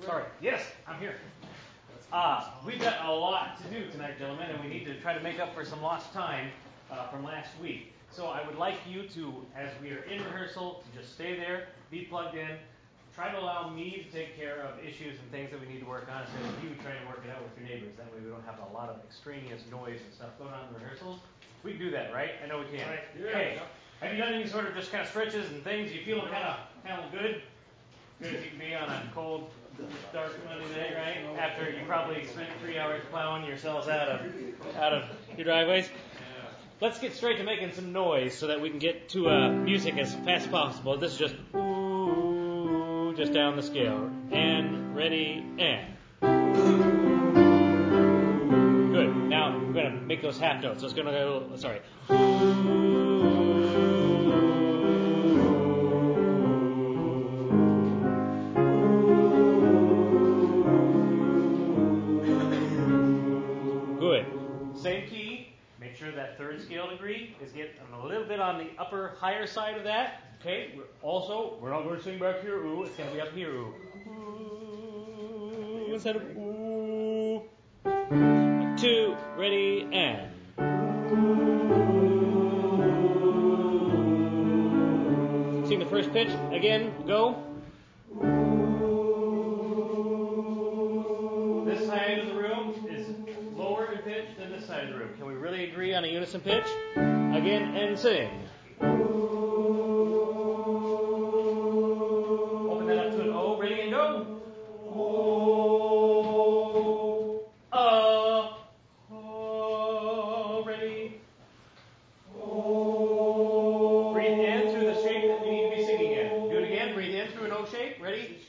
Sorry. Yes, I'm here. We've got a lot to do tonight, gentlemen, and we need to try to make up for some lost time from last week. So I would like you to, as we are in rehearsal, to just stay there, be plugged in, try to allow me to take care of issues and things that we need to work on instead of you trying to work it out with your neighbors. That way we don't have a lot of extraneous noise and stuff going on in the rehearsals. We can do that, right? I know we can. Right. Yeah. Okay. Have you done any sort of just kind of stretches and things? You feeling kind of good? Good as you can be on a cold, dark Monday night, right? After you probably spent 3 hours plowing yourselves out of your driveways. Let's get straight to making some noise so that we can get to music as fast as possible. This is just ooh, just down the scale. And ready, and. Good. Now we're going to make those half notes. So it's going to go, sorry. Good. Same key. Make sure that third scale degree is getting a little bit on the upper, higher side of that. Okay. We're not going to sing back here. Ooh, it's going to be up here. Ooh. Ooh instead of ooh. 2, ready, and. Sing the first pitch. Again, go. This side of the room is lower in pitch than this side of the room. Can we really agree on a unison pitch? Again, and sing. Open that up to an O. Ready, and go. Ready. Breathe in through the shape that you need to be singing in. Do it again. Breathe in through an O shape. Ready?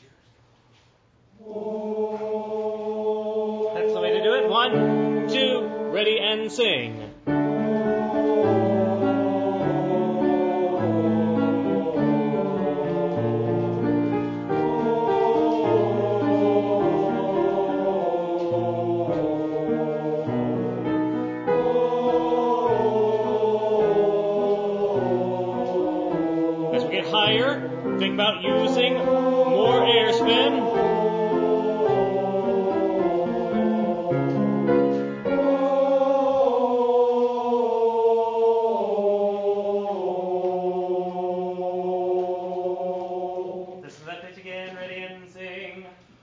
That's the way to do it. 1, 2, ready, and sing. As we get higher, think about using more air spin. Listen to that pitch again. Ready, and sing.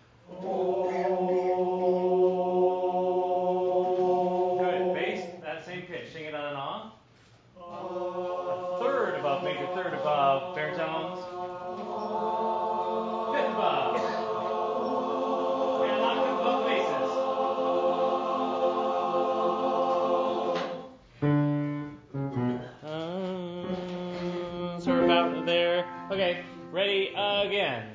Good. Bass, that same pitch. Sing it on and off. A third above, major third above, baritones. Fifth above. And an octave above basses. So we're about there. Okay, ready, again.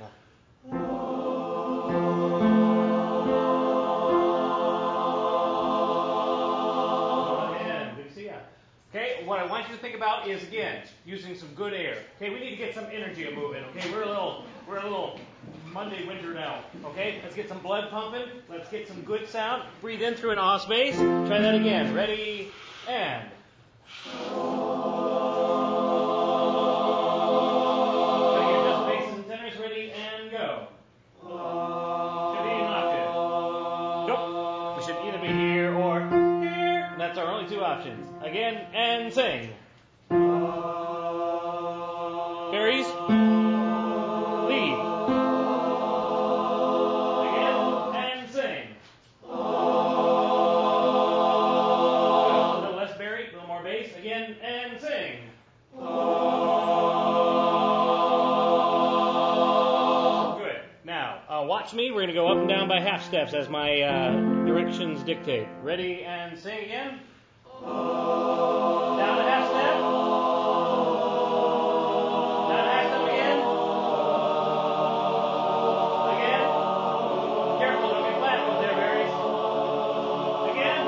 Good to see ya. Okay, what I want you to think about is, again, using some good air. Okay, we need to get some energy moving. Okay, we're a little Monday winter now. Okay, let's get some blood pumping. Let's get some good sound. Breathe in through an off space. Try that again. Ready, and. Try to get just basses and tenors. Ready, and go. Should be an octave. Nope. We should either be here or here. And that's our only two options. Again, and sing. Berries. Lead. Again, and sing. Good. A little less berry, a little more bass. Again, and sing. Good. Now, watch me. We're going to go up and down by half steps as my directions dictate. Ready, and sing again. Down a half step. Down a half step again. Again. Careful, don't get flat up there, berries. Again.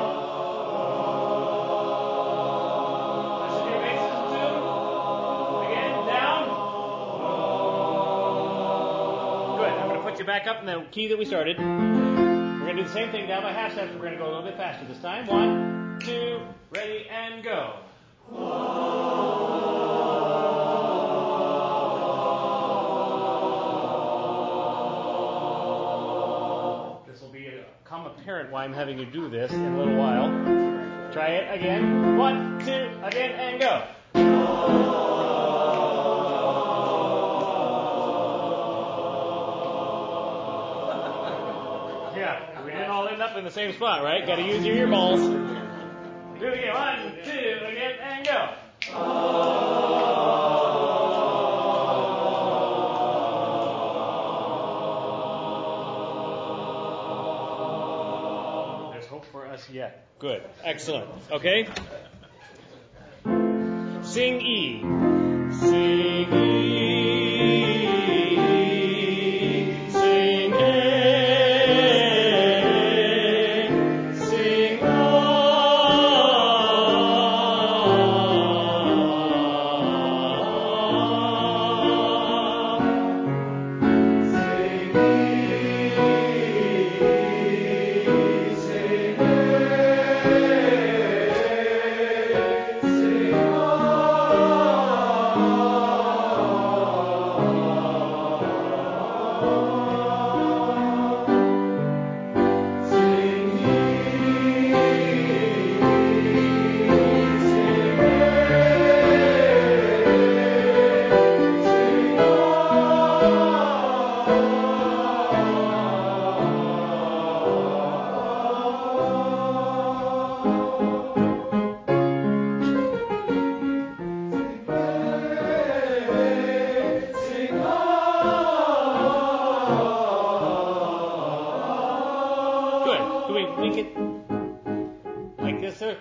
Listen to your basses, 2. Again, down. Good. I'm going to put you back up in the key that we started. We're going to do the same thing down by half steps. We're going to go a little bit faster this time. 1, 2, ready, and go. apparent why I'm having you do this in a little while. Try it again. 1, 2, again, and go. Yeah, we didn't all end up in the same spot, right? Got to use your earballs. Do it again. 1, 2, again, and go. There's hope for us yet. Good. Excellent. Okay? Sing E. Sing E. Sing A. Sing A. Make it like this, sir.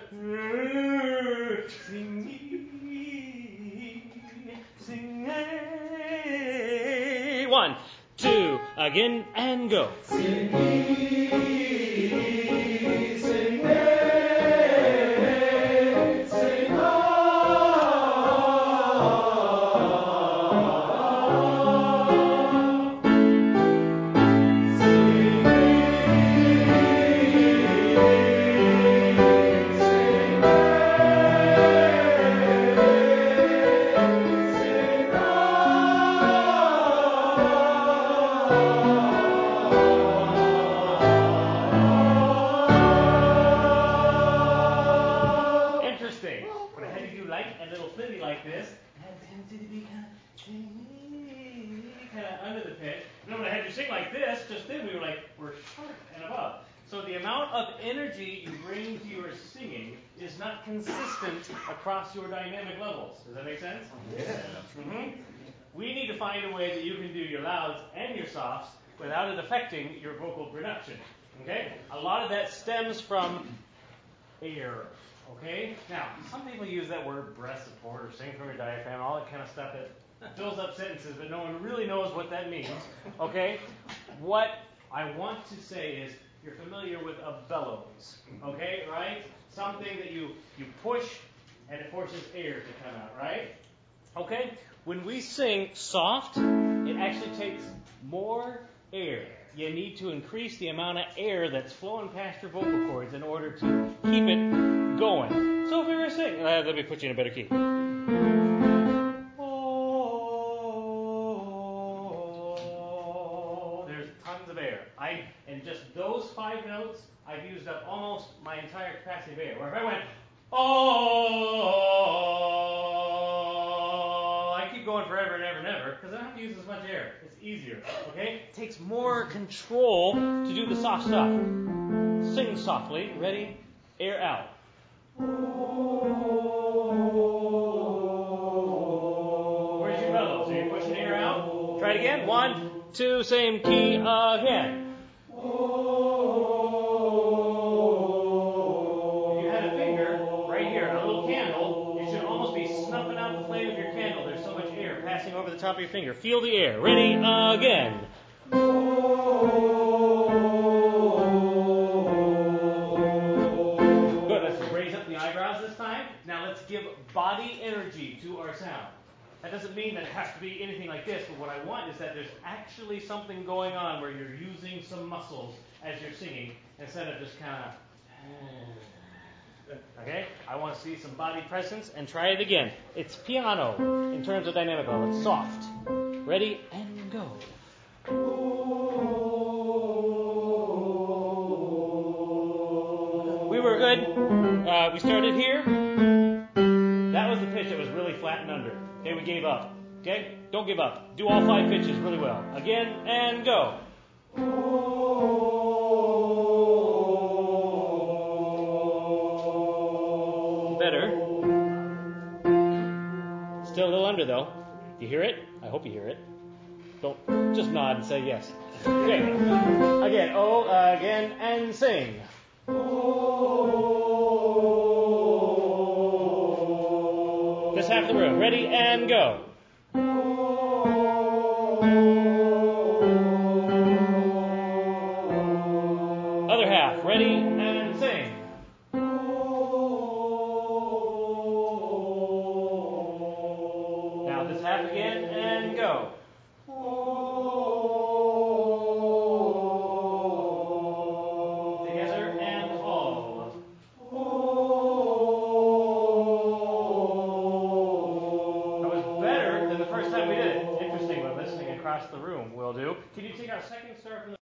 Sing, sing, 1, 2, again, and go. Sing, sing, sing, But I had to do like a little flitty like this. And tended to be kind of under the pitch. And then when I had you sing like this, just then we're short and above. So the amount of energy you bring to your singing is not consistent across your dynamic levels. Does that make sense? Yeah. Mm-hmm. We need to find a way that you can do your louds and your softs without it affecting your vocal production. Okay? A lot of that stems from air. Okay? Now, some people use that word breath support or sing from your diaphragm, all that kind of stuff that fills up sentences, but no one really knows what that means. Okay? What I want to say is you're familiar with a bellows. Okay? Right? Something that you push and it forces air to come out, right? Okay? When we sing soft, it actually takes more air. You need to increase the amount of air that's flowing past your vocal cords in order to keep it going. So if we were to sing, let me put you in a better key. Oh, there's tons of air. In just those 5 notes, I've used up almost my entire capacity of air. Where if I went, oh, I keep going forever and ever and ever because I don't have to use as much air. It's easier. Okay? It takes more control to do the soft stuff. Sing softly. Ready? Air out. Where's your bellows? Are you pushing air out? Try it again. 1, 2, same key again. If you had a finger right here, a little candle, it should almost be snuffing out the flame of your candle. There's so much air passing over the top of your finger. Feel the air. Ready? Again. Good. Let's raise up the eyebrows this time. Now let's give body energy to our sound. That doesn't mean that it has to be anything like this, but what I want is that there's actually something going on where you're using some muscles as you're singing instead of just kind of... Okay? I want to see some body presence, and try it again. It's piano in terms of dynamic level. It's soft. Ready? And go. we started here. That was the pitch that was really flat and under. Okay, we gave up. Okay, don't give up. Do all 5 pitches really well. Again, and go. Better. Still a little under though. Do you hear it? I hope you hear it. Don't just nod and say yes. Okay. Again, again, and sing. This half of the room. Ready, and go. Other half. Ready, and sing. Now this half again, and go. Together and all. That was better than the first time we did it. Interesting, but listening across the room will do. Can you take our second star from the